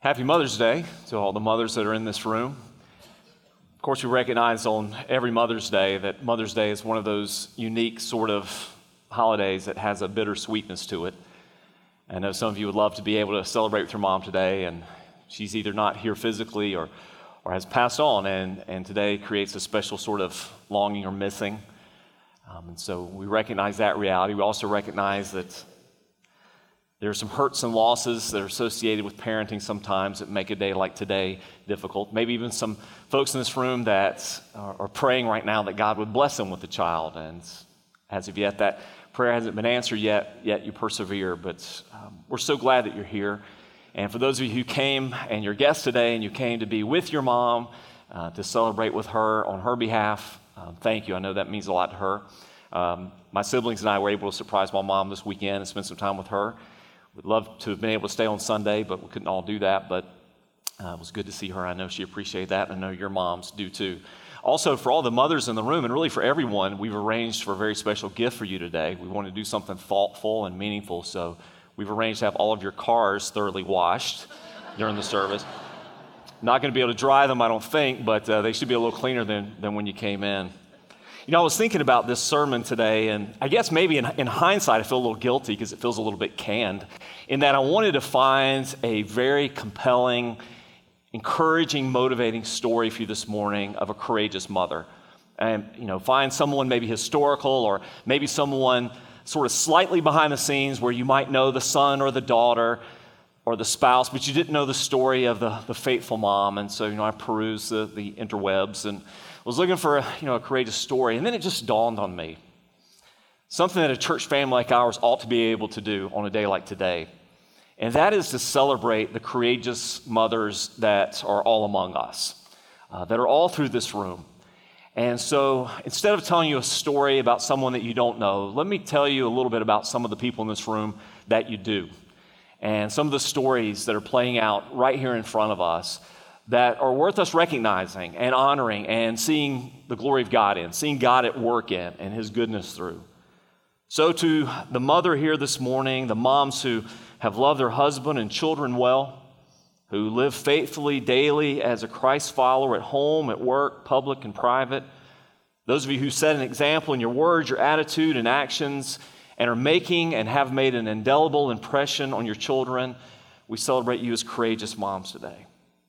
Happy Mother's Day to all the mothers that are in this room. Of course, we recognize on every Mother's Day that Mother's Day is one of those unique sort of holidays that has a bittersweetness to it. I know some of you would love to be able to celebrate with your mom today, and she's either not here physically or has passed on, and today creates a special sort of longing or missing. And so we recognize that reality. We also recognize that there are some hurts and losses that are associated with parenting sometimes that make a day like today difficult. Maybe even some folks in this room that are praying right now that God would bless them with a child. And as of yet, that prayer hasn't been answered yet you persevere. But we're so glad that you're here. And for those of you who came and you're guests today and you came to be with your mom, to celebrate with her on her behalf, thank you. I know that means a lot to her. My siblings and I were able to surprise my mom this weekend and spend some time with her. We'd love to have been able to stay on Sunday, but we couldn't all do that. But it was good to see her. I know she appreciated that, and I know your moms do too. Also, for all the mothers in the room, and really for everyone, we've arranged for a very special gift for you today. We want to do something thoughtful and meaningful, so we've arranged to have all of your cars thoroughly washed during the service. Not going to be able to dry them, I don't think, but they should be a little cleaner than when you came in. You know, I was thinking about this sermon today, and I guess maybe in hindsight, I feel a little guilty because it feels a little bit canned, in that I wanted to find a very compelling, encouraging, motivating story for you this morning of a courageous mother. And, find someone maybe historical or maybe someone sort of slightly behind the scenes where you might know the son or the daughter or the spouse, but you didn't know the story of the faithful mom. And so, I perused the interwebs and was looking for a courageous story, and then it just dawned on me. Something that a church family like ours ought to be able to do on a day like today, and that is to celebrate the courageous mothers that are all among us, that are all through this room. And so instead of telling you a story about someone that you don't know, let me tell you a little bit about some of the people in this room that you do, and some of the stories that are playing out right here in front of us that are worth us recognizing and honoring and seeing the glory of God in, seeing God at work in and His goodness through. So to the mother here this morning, the moms who have loved their husband and children well, who live faithfully daily as a Christ follower at home, at work, public and private, those of you who set an example in your words, your attitude and actions, and are making and have made an indelible impression on your children, we celebrate you as courageous moms today.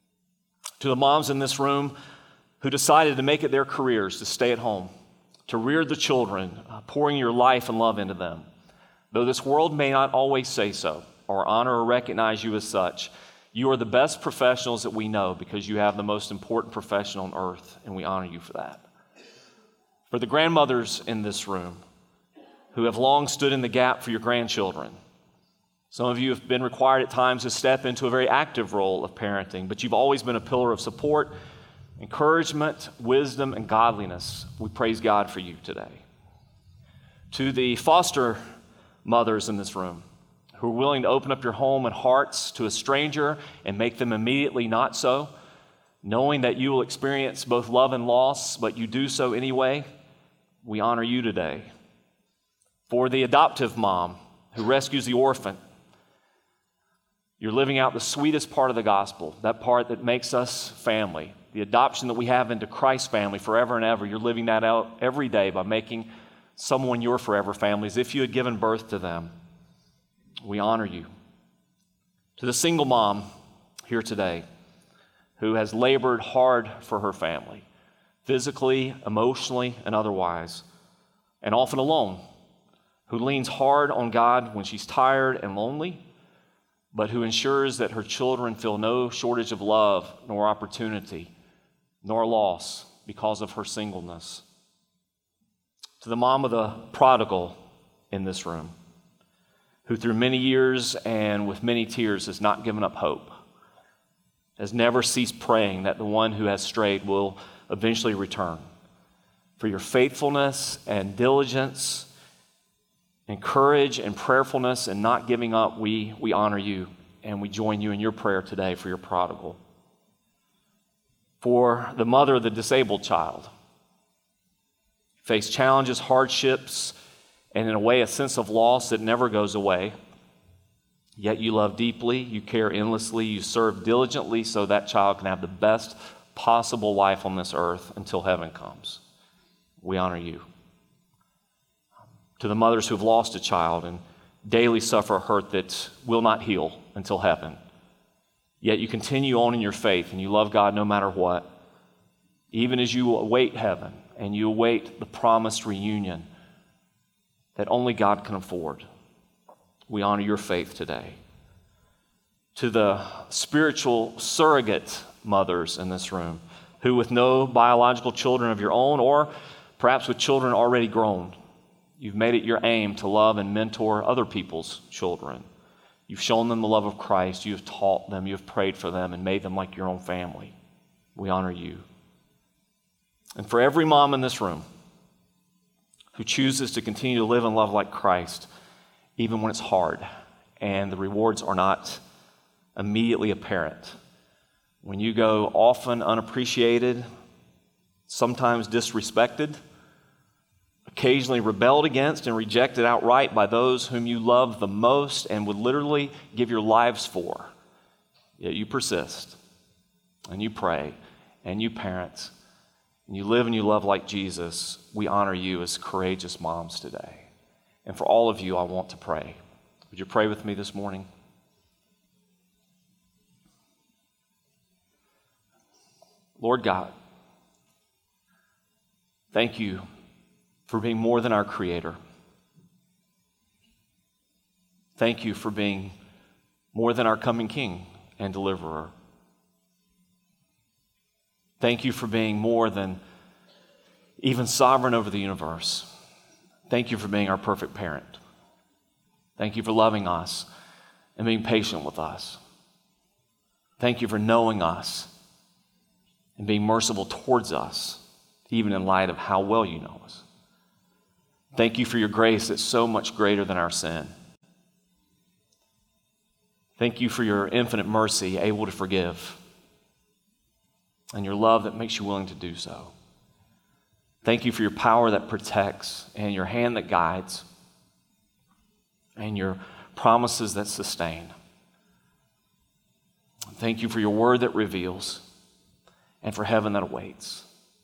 To the moms in this room who decided to make it their careers to stay at home, to rear the children, pouring your life and love into them. Though this world may not always say so or honor or recognize you as such, you are the best professionals that we know because you have the most important profession on earth, and we honor you for that. For the grandmothers in this room who have long stood in the gap for your grandchildren, some of you have been required at times to step into a very active role of parenting, but you've always been a pillar of support, encouragement, wisdom, and godliness. We praise God for you today. To the foster mothers in this room who are willing to open up your home and hearts to a stranger and make them immediately not so, knowing that you will experience both love and loss, but you do so anyway, we honor you today. For the adoptive mom who rescues the orphan, you're living out the sweetest part of the gospel, that part that makes us family, the adoption that we have into Christ's family forever and ever. You're living that out every day by making someone your forever family as if you had given birth to them. We honor you. To the single mom here today who has labored hard for her family, physically, emotionally, and otherwise, and often alone, who leans hard on God when she's tired and lonely, but who ensures that her children feel no shortage of love, nor opportunity, nor loss because of her singleness. To the mom of the prodigal in this room, who through many years and with many tears has not given up hope, has never ceased praying that the one who has strayed will eventually return. For your faithfulness and diligence and courage and prayerfulness and not giving up, we honor you, and we join you in your prayer today for your prodigal. For the mother of the disabled child, face challenges, hardships, and in a way a sense of loss that never goes away. Yet you love deeply, you care endlessly, you serve diligently so that child can have the best possible life on this earth until heaven comes. We honor you. To the mothers who have lost a child and daily suffer a hurt that will not heal until heaven, yet you continue on in your faith and you love God no matter what, even as you await heaven and you await the promised reunion that only God can afford. We honor your faith today. To the spiritual surrogate mothers in this room who, with no biological children of your own, or perhaps with children already grown, you've made it your aim to love and mentor other people's children. You've shown them the love of Christ. You've taught them. You've prayed for them and made them like your own family. We honor you. And for every mom in this room who chooses to continue to live and love like Christ, even when it's hard and the rewards are not immediately apparent, when you go often unappreciated, sometimes disrespected, occasionally rebelled against and rejected outright by those whom you love the most and would literally give your lives for, yet you persist and you pray and you parent and you live and you love like Jesus. We honor you as courageous moms today. And for all of you, I want to pray. Would you pray with me this morning? Lord God, thank you for being more than our Creator. Thank you for being more than our coming King and Deliverer. Thank you for being more than even sovereign over the universe. Thank you for being our perfect parent. Thank you for loving us and being patient with us. Thank you for knowing us and being merciful towards us, even in light of how well you know us. Thank you for your grace that's so much greater than our sin. Thank you for your infinite mercy, able to forgive, and your love that makes you willing to do so. Thank you for your power that protects and your hand that guides and your promises that sustain. Thank you for your word that reveals and for heaven that awaits.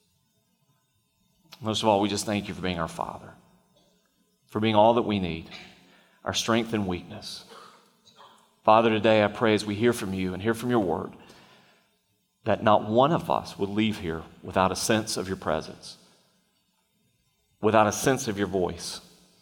Most of all, we just thank you for being our Father, for being all that we need, our strength and weakness. Father, today I pray as we hear from you and hear from your word that not one of us would leave here without a sense of your presence, without a sense of your voice,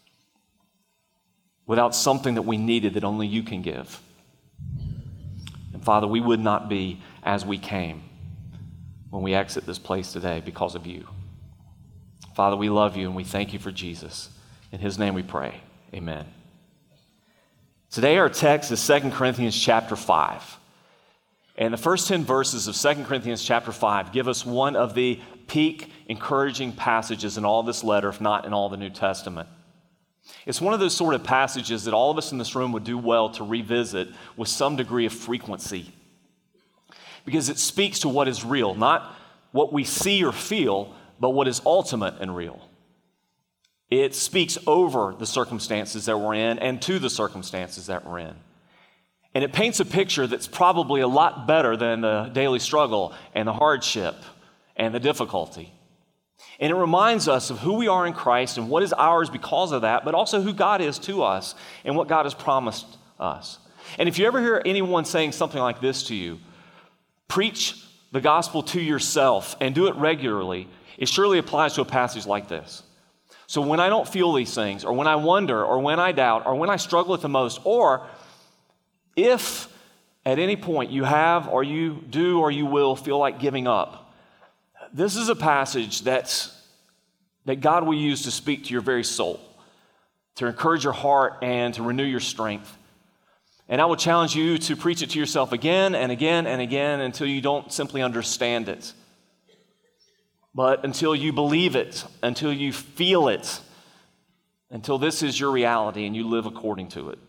without something that we needed that only you can give. And Father, we would not be as we came when we exit this place today because of you. Father, we love you and we thank you for Jesus. In his name we pray. Amen. Today our text is 2 Corinthians chapter 5. And the first 10 verses of 2 Corinthians chapter 5 give us one of the peak encouraging passages in all this letter, if not in all the New Testament. It's one of those sort of passages that all of us in this room would do well to revisit with some degree of frequency, because it speaks to what is real, not what we see or feel, but what is ultimate and real. It speaks over the circumstances that we're in and to the circumstances that we're in. And it paints a picture that's probably a lot better than the daily struggle and the hardship and the difficulty. And it reminds us of who we are in Christ and what is ours because of that, but also who God is to us and what God has promised us. And if you ever hear anyone saying something like this to you, preach the gospel to yourself and do it regularly, it surely applies to a passage like this. So when I don't feel these things, or when I wonder, or when I doubt, or when I struggle with the most, or if at any point you have, or you do, or you will feel like giving up, this is a passage that God will use to speak to your very soul, to encourage your heart and to renew your strength. And I will challenge you to preach it to yourself again and again and again until you don't simply understand it, but until you believe it, until you feel it, until this is your reality and you live according to it.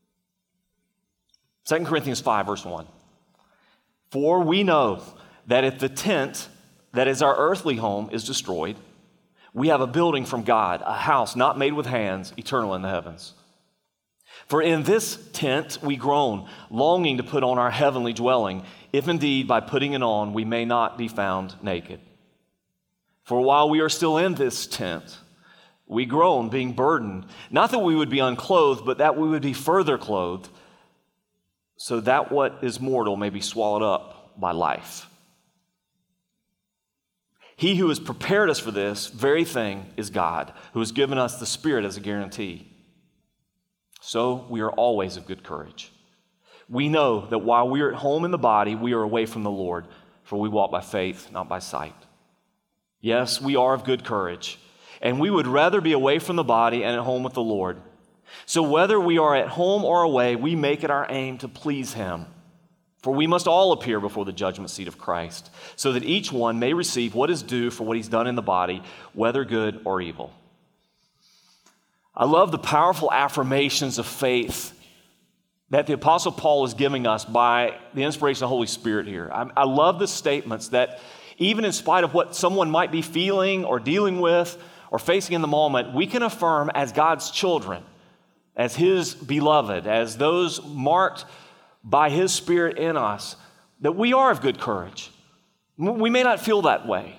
2 Corinthians 5, verse 1. For we know that if the tent that is our earthly home is destroyed, we have a building from God, a house not made with hands, eternal in the heavens. For in this tent we groan, longing to put on our heavenly dwelling, if indeed by putting it on we may not be found naked. For while we are still in this tent, we groan, being burdened, not that we would be unclothed, but that we would be further clothed, so that what is mortal may be swallowed up by life. He who has prepared us for this very thing is God, who has given us the Spirit as a guarantee. So we are always of good courage. We know that while we are at home in the body, we are away from the Lord, for we walk by faith, not by sight. Yes, we are of good courage, and we would rather be away from the body and at home with the Lord. So whether we are at home or away, we make it our aim to please Him. For we must all appear before the judgment seat of Christ, so that each one may receive what is due for what he's done in the body, whether good or evil. I love the powerful affirmations of faith that the Apostle Paul is giving us by the inspiration of the Holy Spirit here. I love the statements that even in spite of what someone might be feeling or dealing with or facing in the moment, we can affirm as God's children, as His beloved, as those marked by His Spirit in us, that we are of good courage. We may not feel that way.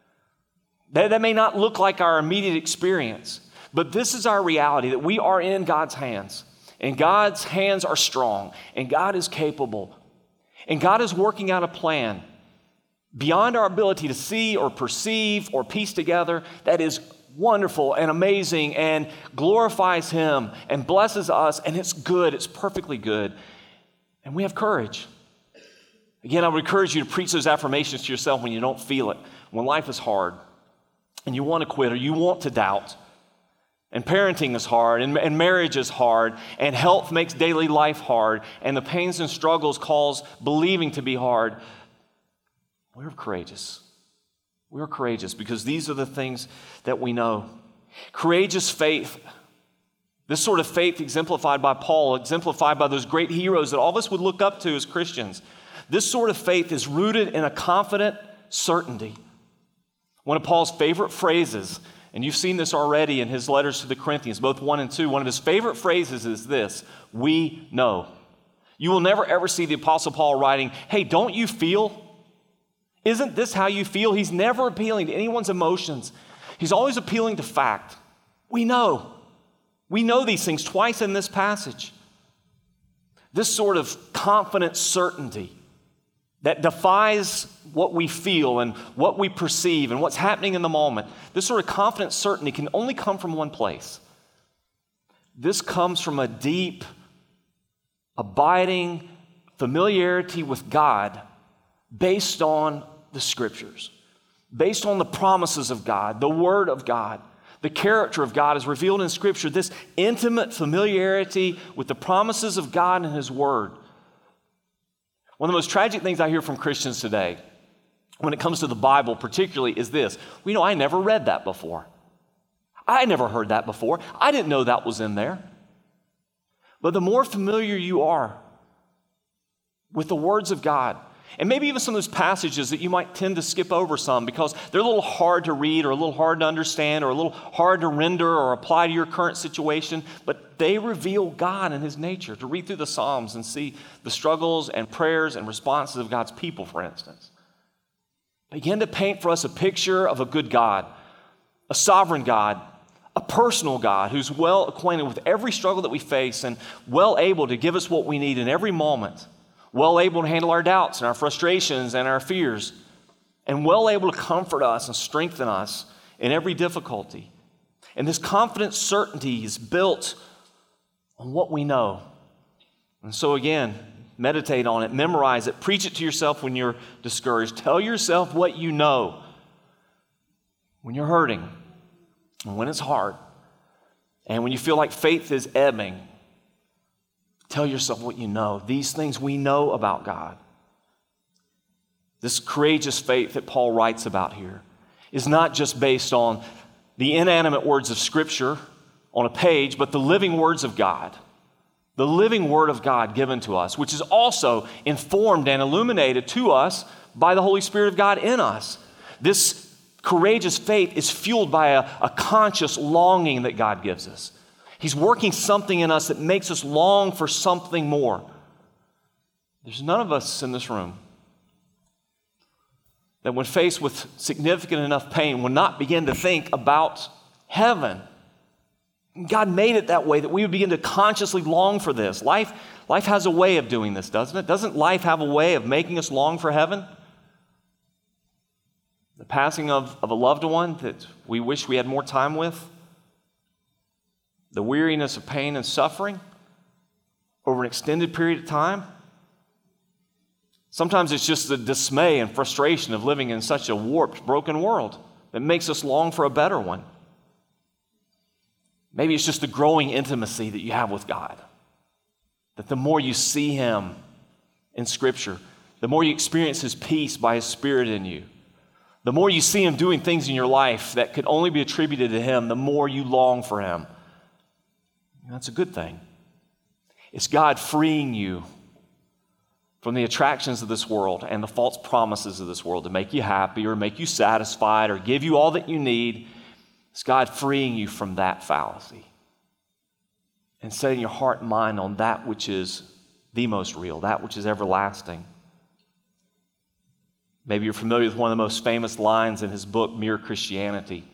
That may not look like our immediate experience. But this is our reality, that we are in God's hands, and God's hands are strong, and God is capable, and God is working out a plan beyond our ability to see or perceive or piece together that is wonderful and amazing and glorifies Him and blesses us, and it's good, it's perfectly good, and we have courage. Again, I would encourage you to preach those affirmations to yourself when you don't feel it, when life is hard, and you want to quit or you want to doubt. And parenting is hard, and marriage is hard, and health makes daily life hard, and the pains and struggles cause believing to be hard. We're courageous. We're courageous because these are the things that we know. Courageous faith, this sort of faith exemplified by Paul, exemplified by those great heroes that all of us would look up to as Christians. This sort of faith is rooted in a confident certainty. One of Paul's favorite phrases, and you've seen this already in his letters to the Corinthians, both 1 and 2. One of his favorite phrases is this: we know. You will never ever see the Apostle Paul writing, hey, don't you feel? Isn't this how you feel? He's never appealing to anyone's emotions. He's always appealing to fact. We know. We know these things twice in this passage. This sort of confident certainty that defies what we feel and what we perceive and what's happening in the moment. This sort of confident certainty can only come from one place. This comes from a deep, abiding familiarity with God based on the Scriptures, based on the promises of God, the Word of God. The character of God is revealed in Scripture, this intimate familiarity with the promises of God and His Word. One of the most tragic things I hear from Christians today, when it comes to the Bible particularly, is this: well, I never read that before. I never heard that before. I didn't know that was in there. But the more familiar you are with the words of God, and maybe even some of those passages that you might tend to skip over some because they're a little hard to read or a little hard to understand or a little hard to render or apply to your current situation, but they reveal God and His nature. To read through the Psalms and see the struggles and prayers and responses of God's people, for instance, begin to paint for us a picture of a good God, a sovereign God, a personal God who's well acquainted with every struggle that we face and well able to give us what we need in every moment. Well able to handle our doubts and our frustrations and our fears, and well able to comfort us and strengthen us in every difficulty. And this confident certainty is built on what we know. And so again, meditate on it, memorize it, preach it to yourself when you're discouraged. Tell yourself what you know when you're hurting and when it's hard and when you feel like faith is ebbing. Tell yourself what you know. These things we know about God. This courageous faith that Paul writes about here is not just based on the inanimate words of Scripture on a page, but the living words of God. The living Word of God given to us, which is also informed and illuminated to us by the Holy Spirit of God in us. This courageous faith is fueled by a conscious longing that God gives us. He's working something in us that makes us long for something more. There's none of us in this room that when faced with significant enough pain will not begin to think about heaven. God made it that way that we would begin to consciously long for this. Life has a way of doing this, doesn't it? Doesn't life have a way of making us long for heaven? The passing of a loved one that we wish we had more time with, the weariness of pain and suffering over an extended period of time. Sometimes it's just the dismay and frustration of living in such a warped, broken world that makes us long for a better one. Maybe it's just the growing intimacy that you have with God. That the more you see Him in Scripture, the more you experience His peace by His Spirit in you, the more you see Him doing things in your life that could only be attributed to Him, the more you long for Him. That's a good thing. It's God freeing you from the attractions of this world and the false promises of this world to make you happy or make you satisfied or give you all that you need. It's God freeing you from that fallacy and setting your heart and mind on that which is the most real, that which is everlasting. Maybe you're familiar with one of the most famous lines in his book, Mere Christianity.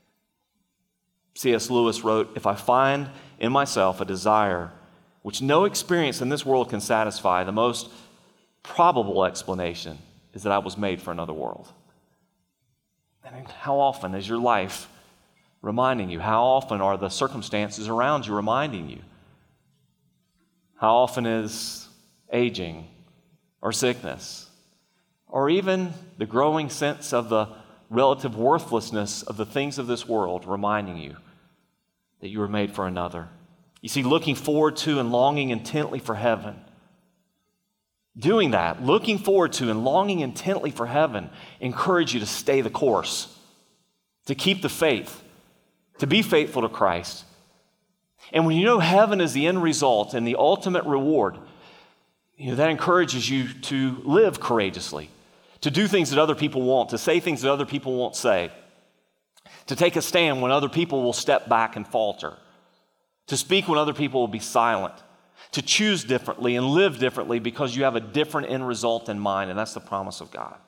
C.S. Lewis wrote, "If I find in myself a desire which no experience in this world can satisfy, the most probable explanation is that I was made for another world." And how often is your life reminding you? How often are the circumstances around you reminding you? How often is aging or sickness or even the growing sense of the relative worthlessness of the things of this world reminding you that you were made for another? You see, looking forward to and longing intently for heaven, doing that, looking forward to and longing intently for heaven, encourage you to stay the course, to keep the faith, to be faithful to Christ. And when you know heaven is the end result and the ultimate reward, that encourages you to live courageously, to do things that other people won't, to say things that other people won't say, to take a stand when other people will step back and falter, to speak when other people will be silent, to choose differently and live differently because you have a different end result in mind, and that's the promise of God.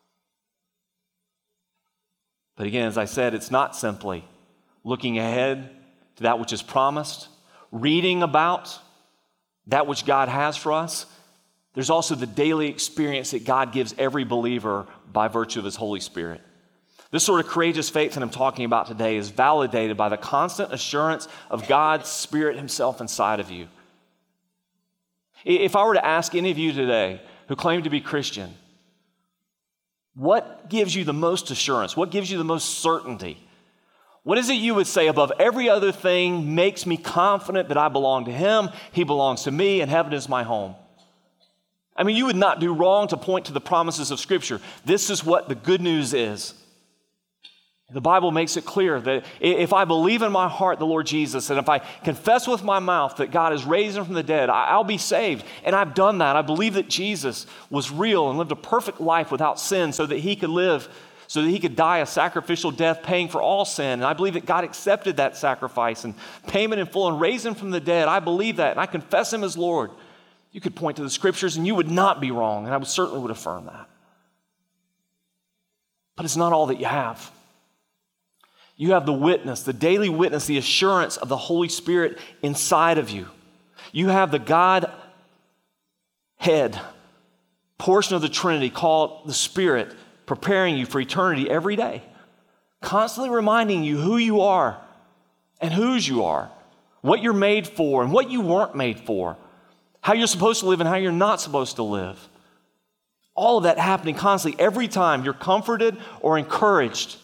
But again, as I said, it's not simply looking ahead to that which is promised, reading about that which God has for us. There's also the daily experience that God gives every believer by virtue of His Holy Spirit. This sort of courageous faith that I'm talking about today is validated by the constant assurance of God's Spirit Himself inside of you. If I were to ask any of you today who claim to be Christian, what gives you the most assurance? What gives you the most certainty? What is it you would say above every other thing makes me confident that I belong to Him, He belongs to me, and heaven is my home? I mean, you would not do wrong to point to the promises of Scripture. This is what the good news is. The Bible makes it clear that if I believe in my heart the Lord Jesus, and if I confess with my mouth that God has raised Him from the dead, I'll be saved. And I've done that. I believe that Jesus was real and lived a perfect life without sin so that He could live, so that He could die a sacrificial death paying for all sin. And I believe that God accepted that sacrifice and payment in full and raised Him from the dead. I believe that, and I confess Him as Lord. You could point to the Scriptures and you would not be wrong, and I certainly would affirm that. But it's not all that you have. You have the witness, the daily witness, the assurance of the Holy Spirit inside of you. You have the God head portion of the Trinity called the Spirit preparing you for eternity every day, constantly reminding you who you are and whose you are, what you're made for and what you weren't made for, how you're supposed to live and how you're not supposed to live. All of that happening constantly every time you're comforted or encouraged.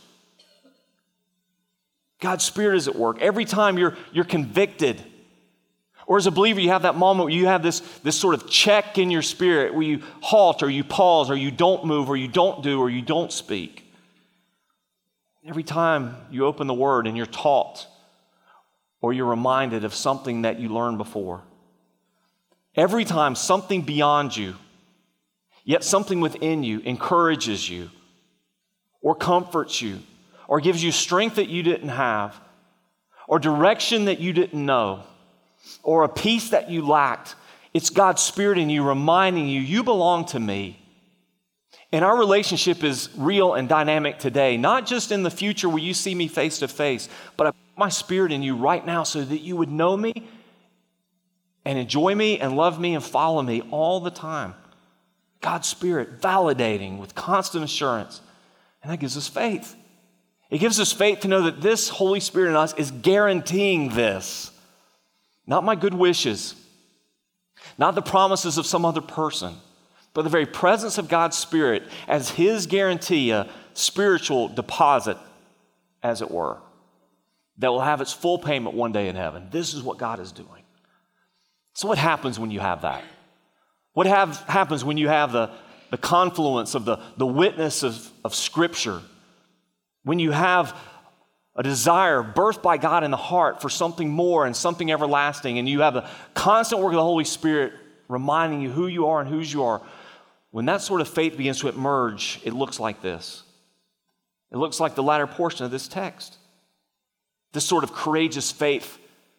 God's Spirit is at work. Every time you're convicted. Or as a believer, you have that moment where you have this sort of check in your spirit where you halt or you pause or you don't move or you don't do or you don't speak. Every time you open the Word and you're taught or you're reminded of something that you learned before. Every time something beyond you, yet something within you encourages you or comforts you or gives you strength that you didn't have, or direction that you didn't know, or a peace that you lacked. It's God's Spirit in you reminding you, you belong to me. And our relationship is real and dynamic today, not just in the future where you see me face to face, but I put my Spirit in you right now so that you would know me and enjoy me and love me and follow me all the time. God's Spirit validating with constant assurance. And that gives us faith. It gives us faith to know that this Holy Spirit in us is guaranteeing this. Not my good wishes, not the promises of some other person, but the very presence of God's Spirit as His guarantee, a spiritual deposit, as it were, that will have its full payment one day in heaven. This is what God is doing. So what happens when you have that? What happens when you have the confluence of the witness of Scripture? When you have a desire birthed by God in the heart for something more and something everlasting, and you have the constant work of the Holy Spirit reminding you who you are and whose you are, when that sort of faith begins to emerge, it looks like this. It looks like the latter portion of this text. This sort of courageous faith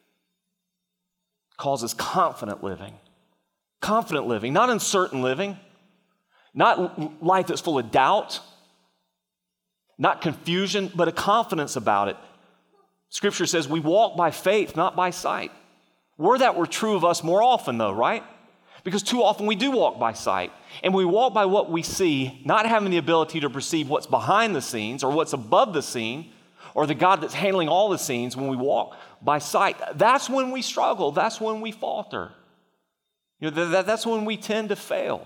causes confident living. Confident living, not uncertain living, not life that's full of doubt, not confusion, but a confidence about it. Scripture says we walk by faith, not by sight. Were that were true of us more often, though, right? Because too often we do walk by sight, and we walk by what we see, not having the ability to perceive what's behind the scenes or what's above the scene or the God that's handling all the scenes. When we walk by sight, that's when we struggle. That's when we falter. You know, that's when we tend to fail.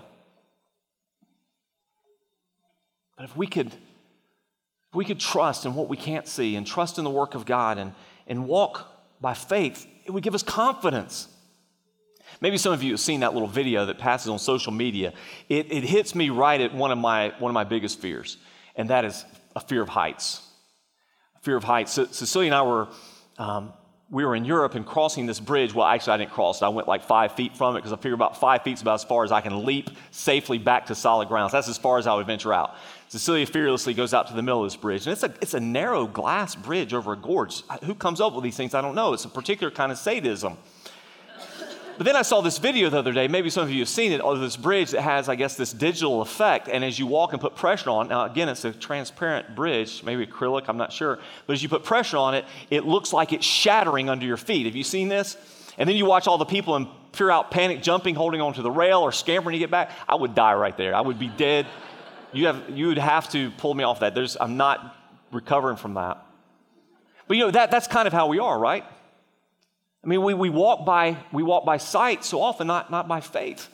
But if we could trust in what we can't see and trust in the work of God and walk by faith, it would give us confidence. Maybe some of you have seen that little video that passes on social media. It hits me right at one of my biggest fears, and that is a fear of heights. A fear of heights. So Cecilia and I were in Europe and crossing this bridge. Well, actually, I didn't cross it. I went like 5 feet from it because I figured about 5 feet is about as far as I can leap safely back to solid ground. So that's as far as I would venture out. Cecilia fearlessly goes out to the middle of this bridge. And it's a narrow glass bridge over a gorge. Who comes up with these things? I don't know. It's a particular kind of sadism. But then I saw this video the other day. Maybe some of you have seen it, of this bridge that has, I guess, this digital effect. And as you walk and put pressure on, now again, it's a transparent bridge, maybe acrylic, I'm not sure. But as you put pressure on it, it looks like it's shattering under your feet. Have you seen this? And then you watch all the people in pure out panic jumping, holding onto the rail or scampering to get back. I would die right there. I would be dead. You would have to pull me off that. I'm not recovering from that. But you know, that's kind of how we are, right? I mean, we walk by sight so often, not by faith.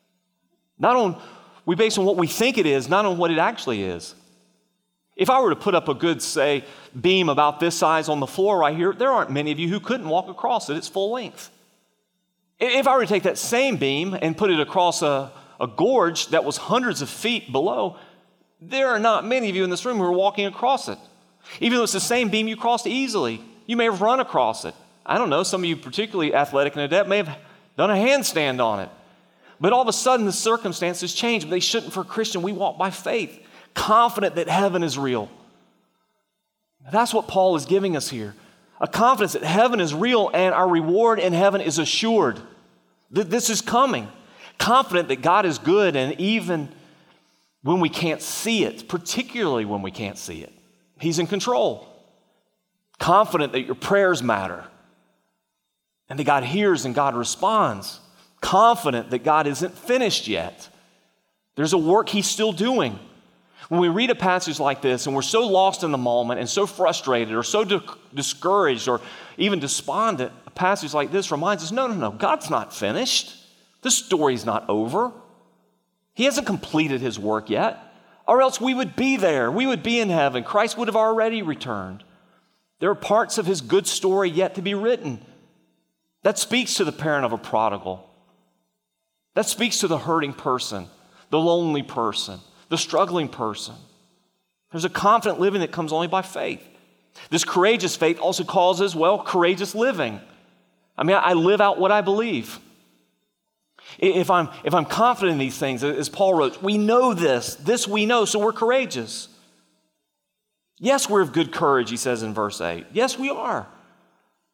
We base on what we think it is, not on what it actually is. If I were to put up a good, say, beam about this size on the floor right here, there aren't many of you who couldn't walk across it. It's full length. If I were to take that same beam and put it across a gorge that was hundreds of feet below, there are not many of you in this room who are walking across it. Even though it's the same beam, you crossed easily. You may have run across it. I don't know, some of you particularly athletic and adept may have done a handstand on it. But all of a sudden the circumstances change. But they shouldn't for a Christian. We walk by faith, confident that heaven is real. That's what Paul is giving us here. A confidence that heaven is real and our reward in heaven is assured. This is coming. Confident that God is good, and even when we can't see it, particularly when we can't see it, He's in control. Confident that your prayers matter and that God hears and God responds. Confident that God isn't finished yet. There's a work He's still doing. When we read a passage like this and we're so lost in the moment and so frustrated or so discouraged or even despondent, a passage like this reminds us, no, God's not finished. This story's not over. He hasn't completed His work yet, or else we would be there. We would be in heaven. Christ would have already returned. There are parts of His good story yet to be written. That speaks to the parent of a prodigal. That speaks to the hurting person, the lonely person, the struggling person. There's a confident living that comes only by faith. This courageous faith also causes, courageous living. I mean, I live out what I believe. If I'm confident in these things, as Paul wrote, we know this we know, so we're courageous. Yes, we're of good courage, he says in verse 8. Yes, we are.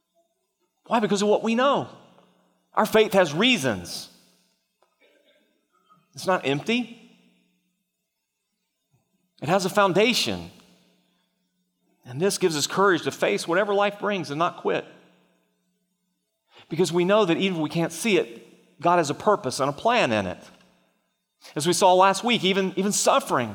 Why? Because of what we know. Our faith has reasons. It's not empty. It has a foundation. And this gives us courage to face whatever life brings and not quit. Because we know that even if we can't see it, God has a purpose and a plan in it. As we saw last week, even suffering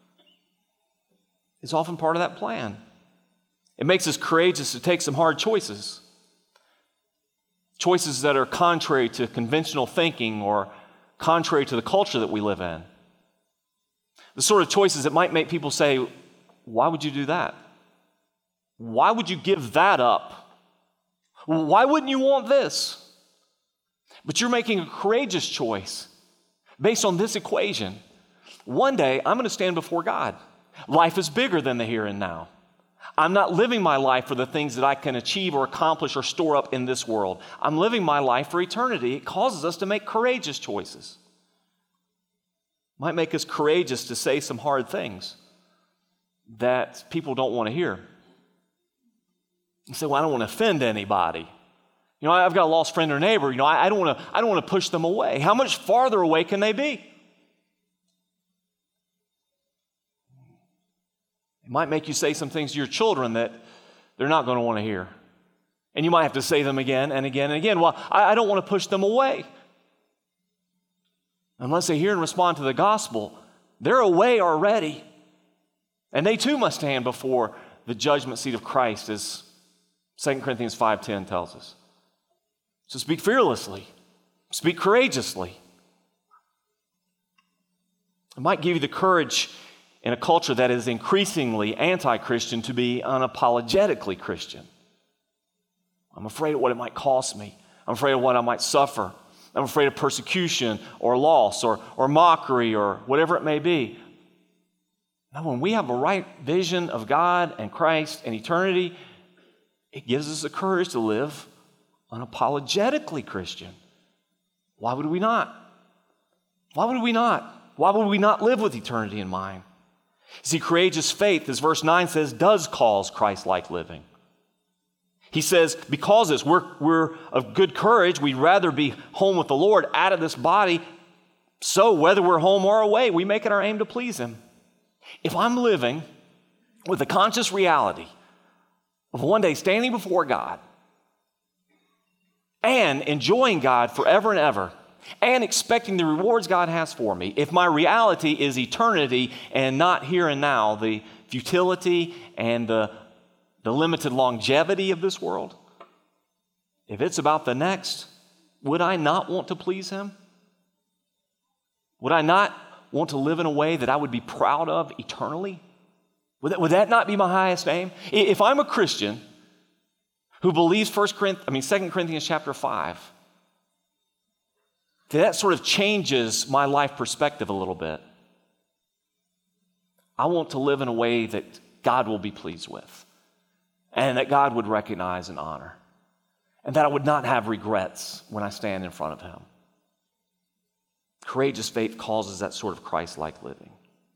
is often part of that plan. It makes us courageous to take some hard choices. Choices that are contrary to conventional thinking or contrary to the culture that we live in. The sort of choices that might make people say, why would you do that? Why would you give that up? Why wouldn't you want this? But you're making a courageous choice based on this equation. One day, I'm going to stand before God. Life is bigger than the here and now. I'm not living my life for the things that I can achieve or accomplish or store up in this world. I'm living my life for eternity. It causes us to make courageous choices. Might make us courageous to say some hard things that people don't want to hear. You say, well, I don't want to offend anybody. I've got a lost friend or neighbor. I don't want to push them away. How much farther away can they be? It might make you say some things to your children that they're not going to want to hear. And you might have to say them again and again and again. Well, I don't want to push them away. Unless they hear and respond to the gospel, they're away already. And they too must stand before the judgment seat of Christ, as 2 Corinthians 5:10 tells us. So speak fearlessly. Speak courageously. It might give you the courage in a culture that is increasingly anti-Christian to be unapologetically Christian. I'm afraid of what it might cost me. I'm afraid of what I might suffer. I'm afraid of persecution or loss or mockery or whatever it may be. Now, when we have a right vision of God and Christ and eternity, it gives us the courage to live unapologetically Christian. Why would we not? Why would we not? Why would we not live with eternity in mind? See, courageous faith, as verse 9 says, does cause Christ-like living. He says, because of this, we're of good courage. We'd rather be home with the Lord out of this body. So whether we're home or away, we make it our aim to please Him. If I'm living with the conscious reality of one day standing before God and enjoying God forever and ever and expecting the rewards God has for me, if my reality is eternity and not here and now, the futility and the limited longevity of this world, if it's about the next, would I not want to please Him? Would I not want to live in a way that I would be proud of eternally? Would that not be my highest aim? If I'm a Christian who believes 2 Corinthians chapter 5, that sort of changes my life perspective a little bit. I want to live in a way that God will be pleased with and that God would recognize and honor, and that I would not have regrets when I stand in front of Him. Courageous faith causes that sort of Christ-like living.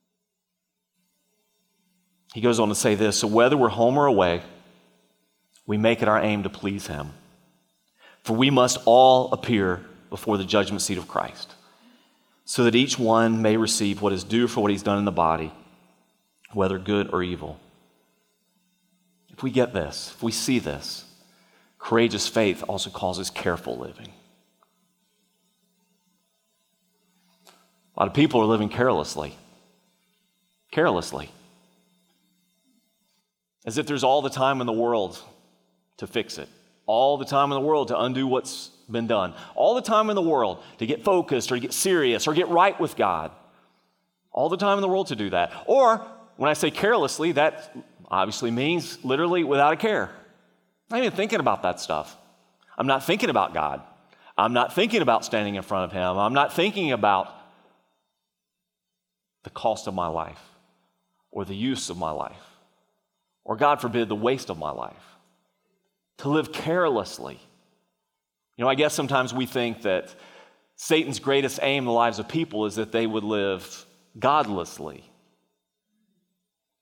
He goes on to say this, so whether we're home or away, we make it our aim to please Him. For we must all appear before the judgment seat of Christ, so that each one may receive what is due for what he's done in the body, whether good or evil. If we get this, if we see this, courageous faith also causes careful living. A lot of people are living carelessly. As if there's all the time in the world to fix it. All the time in the world to undo what's been done. All the time in the world to get focused or to get serious or get right with God. All the time in the world to do that. Or, when I say carelessly, that obviously means literally without a care. I'm not even thinking about that stuff. I'm not thinking about God. I'm not thinking about standing in front of Him. I'm not thinking about the cost of my life or the use of my life or, God forbid, the waste of my life. To live carelessly. I guess sometimes we think that Satan's greatest aim in the lives of people is that they would live godlessly.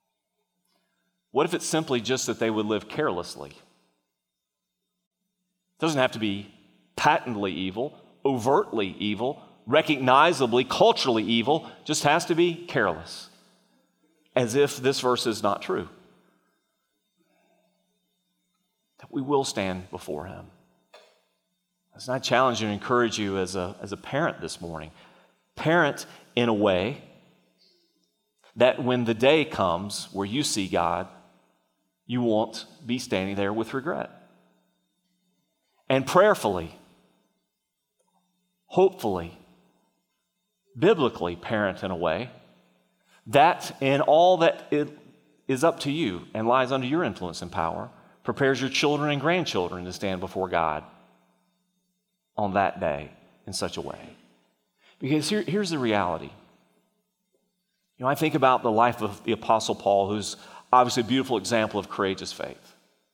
What if it's simply just that they would live carelessly? It doesn't have to be patently evil, overtly evil, recognizably, culturally evil. It just has to be careless, as if this verse is not true. That we will stand before him. As I challenge you and encourage you as a parent this morning, parent in a way that when the day comes where you see God, you won't be standing there with regret. And prayerfully, hopefully, biblically parent in a way that in all that it is up to you and lies under your influence and power, prepares your children and grandchildren to stand before God on that day in such a way. Because here's the reality. I think about the life of the Apostle Paul, who's obviously a beautiful example of courageous faith.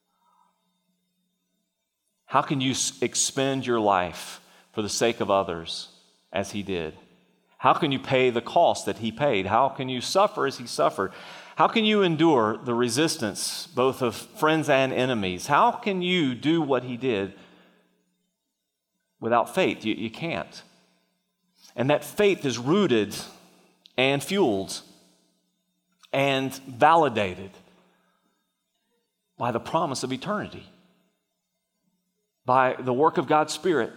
How can you expend your life for the sake of others as he did? How can you pay the cost that he paid? How can you suffer as he suffered? How can you endure the resistance both of friends and enemies? How can you do what he did without faith? You can't. And that faith is rooted and fueled and validated by the promise of eternity, by the work of God's Spirit,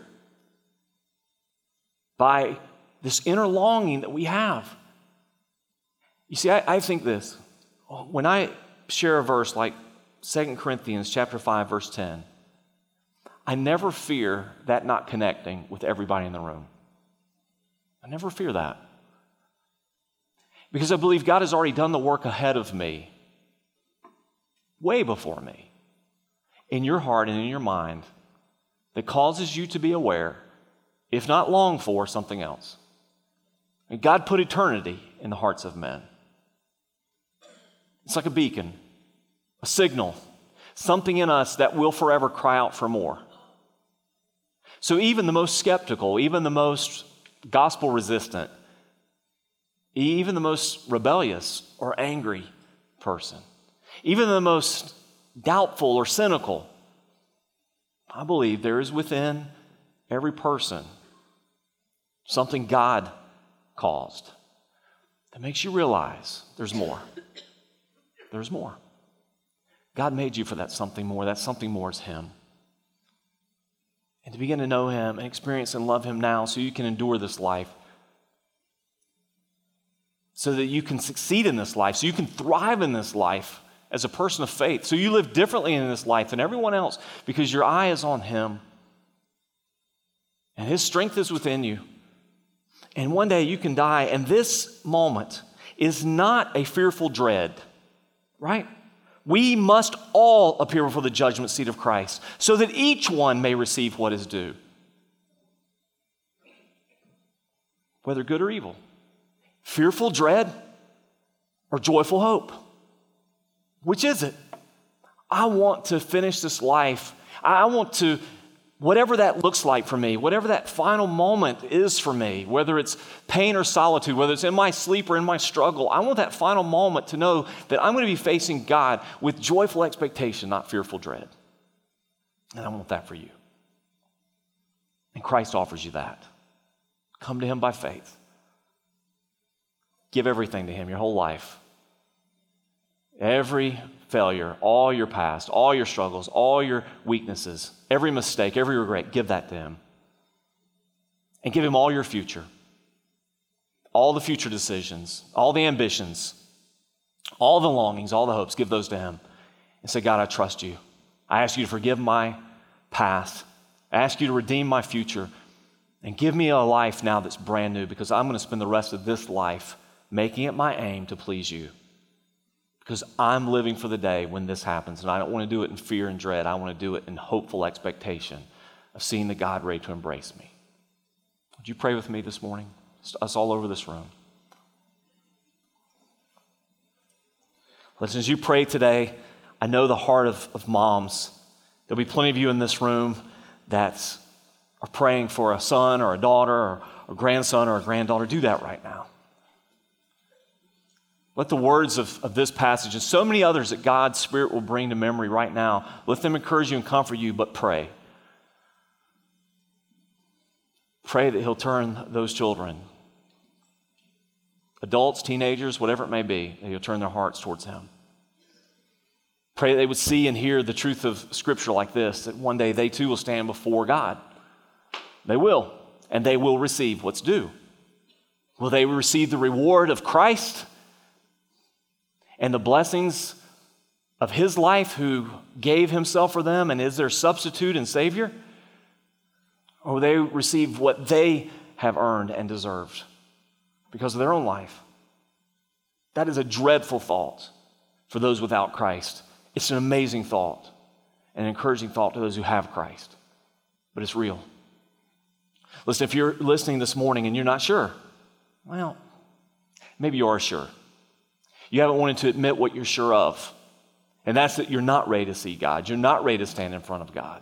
by this inner longing that we have. You see, I think this. When I share a verse like 2 Corinthians chapter 5, verse 10, I never fear that not connecting with everybody in the room. I never fear that. Because I believe God has already done the work ahead of me, way before me, in your heart and in your mind, that causes you to be aware, if not long for, something else. And God put eternity in the hearts of men. It's like a beacon, a signal, something in us that will forever cry out for more. So even the most skeptical, even the most gospel resistant, even the most rebellious or angry person, even the most doubtful or cynical, I believe there is within every person something God caused that makes you realize there's more. There's more. God made you for that something more. That something more is him. And to begin to know him and experience and love him now so you can endure this life, so that you can succeed in this life, so you can thrive in this life as a person of faith, so you live differently in this life than everyone else because your eye is on him and his strength is within you. And one day you can die, and this moment is not a fearful dread, right? We must all appear before the judgment seat of Christ so that each one may receive what is due, whether good or evil. Fearful dread or joyful hope? Which is it? I want to finish this life. I want to, whatever that looks like for me, whatever that final moment is for me, whether it's pain or solitude, whether it's in my sleep or in my struggle, I want that final moment to know that I'm going to be facing God with joyful expectation, not fearful dread. And I want that for you. And Christ offers you that. Come to him by faith. Give everything to him, your whole life. Every failure, all your past, all your struggles, all your weaknesses, every mistake, every regret, give that to him. And give him all your future, all the future decisions, all the ambitions, all the longings, all the hopes, give those to him. And say, God, I trust you. I ask you to forgive my past. I ask you to redeem my future. And give me a life now that's brand new, because I'm going to spend the rest of this life making it my aim to please you. Because I'm living for the day when this happens, and I don't want to do it in fear and dread. I want to do it in hopeful expectation of seeing the God ready to embrace me. Would you pray with me this morning? It's us all over this room. Listen, as you pray today, I know the heart of moms. There'll be plenty of you in this room that are praying for a son or a daughter or a grandson or a granddaughter. Do that right now. Let the words of this passage and so many others that God's Spirit will bring to memory right now, let them encourage you and comfort you, but pray. Pray that he'll turn those children, adults, teenagers, whatever it may be, that he'll turn their hearts towards him. Pray that they would see and hear the truth of Scripture like this, that one day they too will stand before God. They will, and they will receive what's due. Will they receive the reward of Christ and the blessings of his life who gave himself for them and is their substitute and Savior? Or will they receive what they have earned and deserved because of their own life? That is a dreadful thought for those without Christ. It's an amazing thought, an encouraging thought to those who have Christ. But it's real. Listen, if you're listening this morning and you're not sure, well, maybe you are sure. You haven't wanted to admit what you're sure of. And that's that you're not ready to see God. You're not ready to stand in front of God.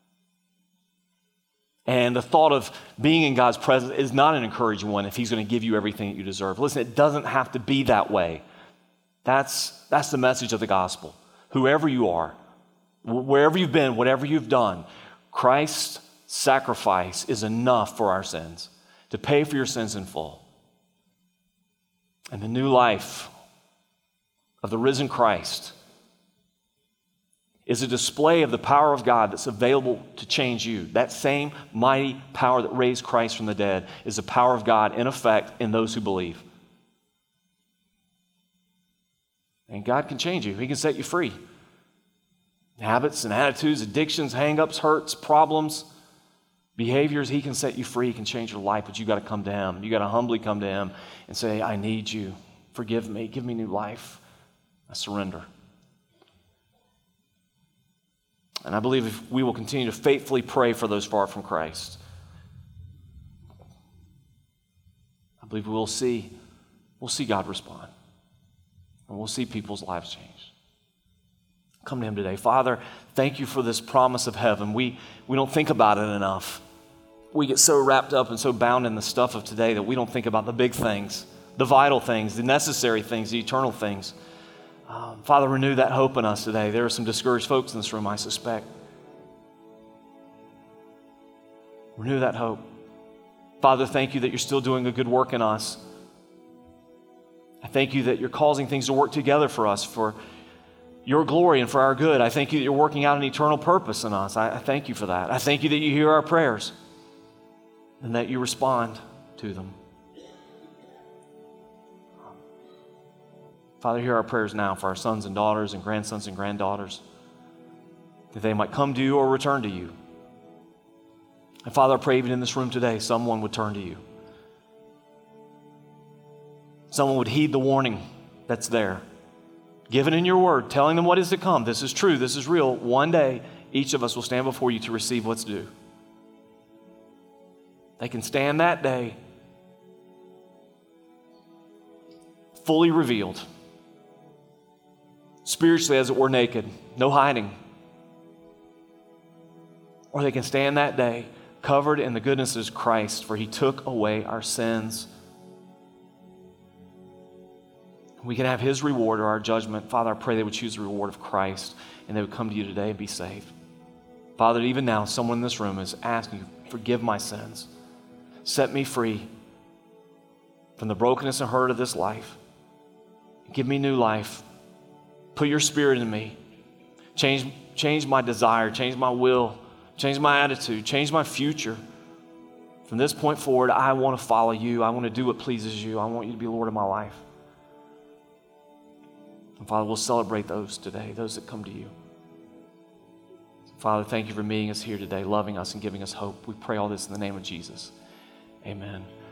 And the thought of being in God's presence is not an encouraging one if he's going to give you everything that you deserve. Listen, it doesn't have to be that way. That's the message of the gospel. Whoever you are, wherever you've been, whatever you've done, Christ's sacrifice is enough for our sins, to pay for your sins in full. And the new life of the risen Christ is a display of the power of God that's available to change you. That same mighty power that raised Christ from the dead is the power of God in effect in those who believe. And God can change you. He can set you free. Habits and attitudes, addictions, hang-ups, hurts, problems, behaviors, he can set you free. He can change your life, but you got to come to him. You got to humbly come to him and say, I need you. Forgive me. Give me new life. I surrender. And I believe if we will continue to faithfully pray for those far from Christ, I believe we'll see God respond. And we'll see people's lives change. Come to him today. Father, thank you for this promise of heaven. We don't think about it enough. We get so wrapped up and so bound in the stuff of today that we don't think about the big things, the vital things, the necessary things, the eternal things. Father, renew that hope in us today. There are some discouraged folks in this room, I suspect. Renew that hope. Father, thank you that you're still doing a good work in us. I thank you that you're causing things to work together for us, for your glory and for our good. I thank you that you're working out an eternal purpose in us. I thank you for that. I thank you that you hear our prayers and that you respond to them. Father, hear our prayers now for our sons and daughters and grandsons and granddaughters, that they might come to you or return to you. And Father, I pray even in this room today, someone would turn to you. Someone would heed the warning that's there, given in your word, telling them what is to come. This is true. This is real. One day, each of us will stand before you to receive what's due. They can stand that day fully revealed, spiritually as it were naked, no hiding. Or they can stand that day covered in the goodness of Christ, for he took away our sins. We can have his reward or our judgment. Father, I pray they would choose the reward of Christ and they would come to you today and be saved. Father, even now, someone in this room is asking you, forgive my sins. Set me free from the brokenness and hurt of this life. Give me new life. Put your spirit in me. Change my desire, change my will, change my attitude, change my future. From this point forward, I want to follow you. I want to do what pleases you. I want you to be Lord of my life. And Father, we'll celebrate those today, those that come to you. Father, thank you for meeting us here today, loving us and giving us hope. We pray all this in the name of Jesus. Amen.